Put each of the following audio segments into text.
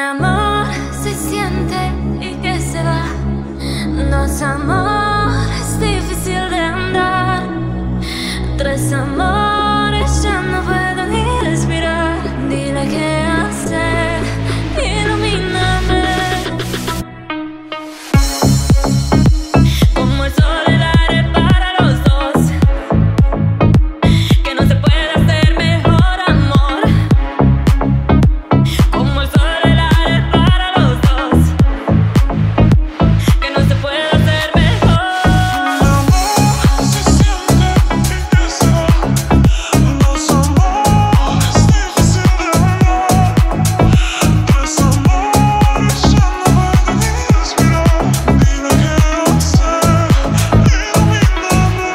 amor se siente y que se va. Dos amores difícil de andar. Tres amores ya no puedo ni respirar. Dile qué hacer, ilumíname. Como el sol el aire para los dos, que no se puede hacer mejor amor. Como el sol el aire para los dos, que no se puede hacer mejor. Se siente y que se va. Dos amores difícil de andar. Tres amores ya no puedo ni respirar. Dime qué hacer, ilumíname.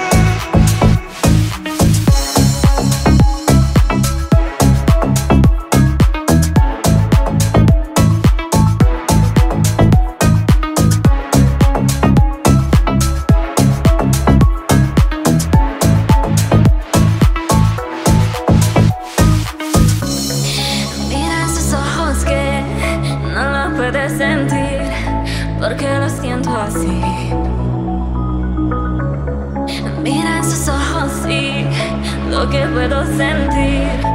Mira esos ojos que no lo puedes sentir, porque lo siento así. Mira esos ojos, sí, lo que puedo sentir.